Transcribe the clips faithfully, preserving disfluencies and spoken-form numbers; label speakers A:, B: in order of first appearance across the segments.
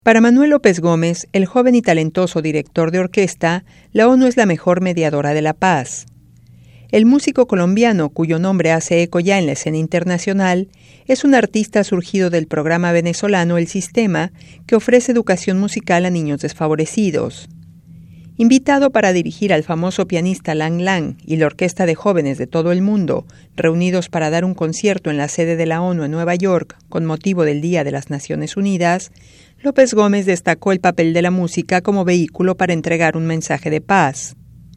A: Para Manuel López Gómez, el joven y talentoso director de orquesta, la ONU es la mejor mediadora de la paz. El músico colombiano, cuyo nombre hace eco ya en la escena internacional, es un artista surgido del programa venezolano El Sistema, que ofrece educación musical a niños desfavorecidos. Invitado para dirigir al famoso pianista Lang Lang y la orquesta de jóvenes de todo el mundo, reunidos para dar un concierto en la sede de la ONU en Nueva York con motivo del Día de las Naciones Unidas, López Gómez destacó el papel de la música como vehículo para entregar un mensaje de paz.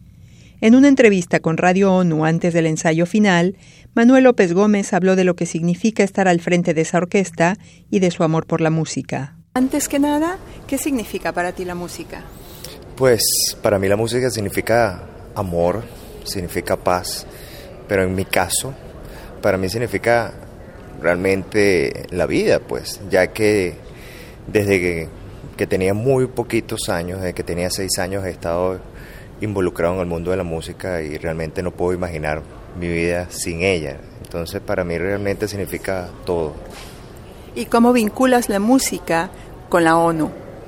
A: En una entrevista con Radio ONU antes del ensayo final, Manuel López Gómez habló de lo que significa estar al frente de esa orquesta y de su amor por la música.
B: Antes que nada, ¿qué significa para ti la música?
C: Pues para mí la música significa amor, significa paz, pero en mi caso, para mí significa realmente la vida, pues, ya que desde que, que tenía muy poquitos años, desde que tenía seis años he estado involucrado en el mundo de la música y realmente no puedo imaginar mi vida sin ella. Entonces para mí realmente significa todo.
B: ¿Y cómo vinculas la música con la ONU?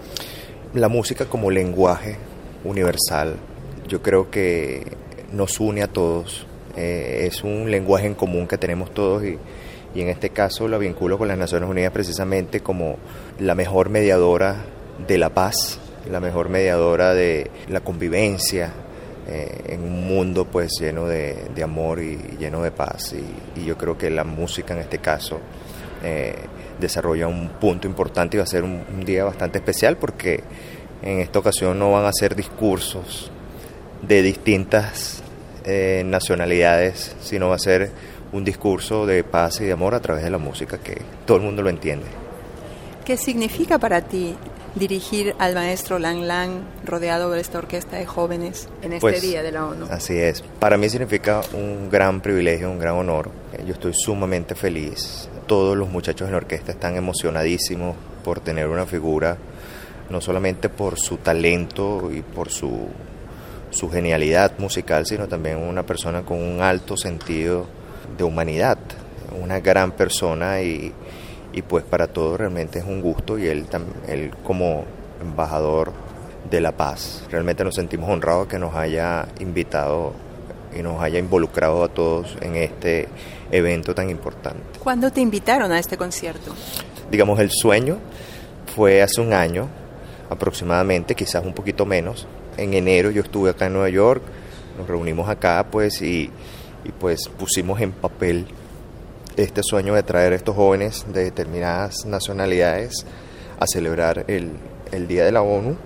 C: La música como lenguaje universal, yo creo que nos une a todos, eh, es un lenguaje en común que tenemos todos y, y en este caso la vinculo con las Naciones Unidas precisamente como la mejor mediadora de la paz, la mejor mediadora de la convivencia eh, en un mundo pues lleno de, de amor y lleno de paz y, y yo creo que la música en este caso eh, desarrolla un punto importante y va a ser un, un día bastante especial porque en esta ocasión no van a ser discursos de distintas eh, nacionalidades, sino va a ser un discurso de paz y de amor a través de la música, que todo el mundo lo entiende.
B: ¿Qué significa para ti dirigir al maestro Lang Lang rodeado de esta orquesta de jóvenes en este
C: pues,
B: Día de la ONU?
C: Así es, para mí significa un gran privilegio, un gran honor. Yo estoy sumamente feliz. Todos los muchachos en la orquesta están emocionadísimos por tener una figura, no solamente por su talento y por su, su genialidad musical, sino también una persona con un alto sentido de humanidad, una gran persona y, y pues para todos realmente es un gusto y él, él como embajador de la paz, realmente nos sentimos honrados que nos haya invitado y nos haya involucrado a todos en este evento tan importante.
B: ¿Cuándo te invitaron a este concierto?
C: Digamos, el sueño fue hace un año aproximadamente, quizás un poquito menos. En enero yo estuve acá en Nueva York, nos reunimos acá pues y, y pues pusimos en papel este sueño de traer a estos jóvenes de determinadas nacionalidades a celebrar el, el Día de la ONU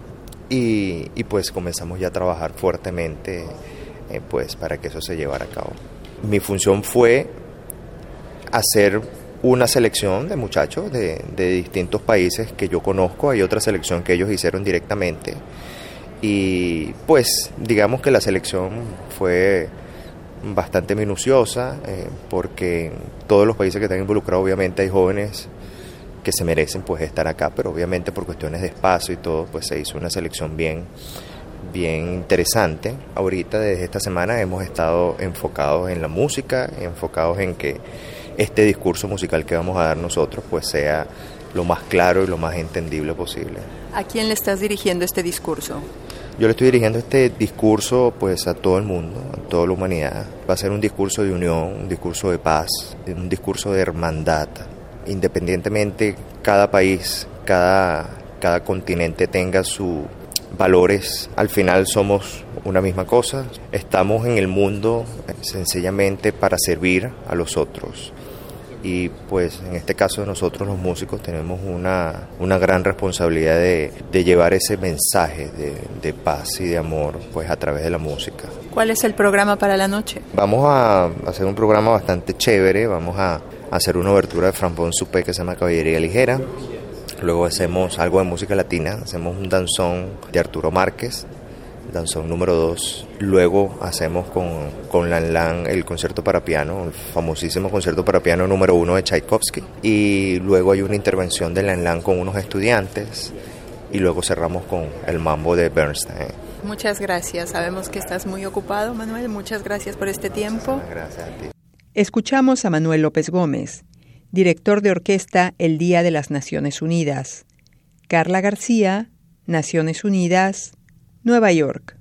C: y, y pues comenzamos ya a trabajar fuertemente eh, pues para que eso se llevara a cabo. Mi función fue hacer una selección de muchachos de, de distintos países que yo conozco, hay otra selección que ellos hicieron directamente y pues digamos que la selección fue bastante minuciosa eh, porque todos los países que están involucrados obviamente hay jóvenes que se merecen pues estar acá, pero obviamente por cuestiones de espacio y todo pues se hizo una selección bien bien interesante. Ahorita desde esta semana hemos estado enfocados en la música, enfocados en que este discurso musical que vamos a dar nosotros pues sea lo más claro y lo más entendible posible.
B: ¿A quién le estás dirigiendo este discurso?
C: Yo le estoy dirigiendo este discurso pues a todo el mundo, a toda la humanidad. Va a ser un discurso de unión, un discurso de paz, un discurso de hermandad. Independientemente cada país, cada, cada continente tenga sus valores, al final somos una misma cosa. Estamos en el mundo sencillamente para servir a los otros. Y pues en este caso nosotros los músicos tenemos una, una gran responsabilidad de, de llevar ese mensaje de, de paz y de amor pues a través de la música.
B: ¿Cuál es el programa para la noche?
C: Vamos a hacer un programa bastante chévere, vamos a hacer una obertura de Franbón Supé que se llama Caballería Ligera, luego hacemos algo de música latina, hacemos un danzón de Arturo Márquez, danzón número dos, luego hacemos con, con Lang Lang el concierto para piano, el famosísimo concierto para piano número uno de Tchaikovsky, y luego hay una intervención de Lang Lang con unos estudiantes, y luego cerramos con el mambo de Bernstein.
B: Muchas gracias, sabemos que estás muy ocupado, Manuel, muchas gracias por este tiempo.
C: Gracias a ti.
A: Escuchamos a Manuel López Gómez, director de orquesta El Día de las Naciones Unidas. Carla García, Naciones Unidas, Nueva York.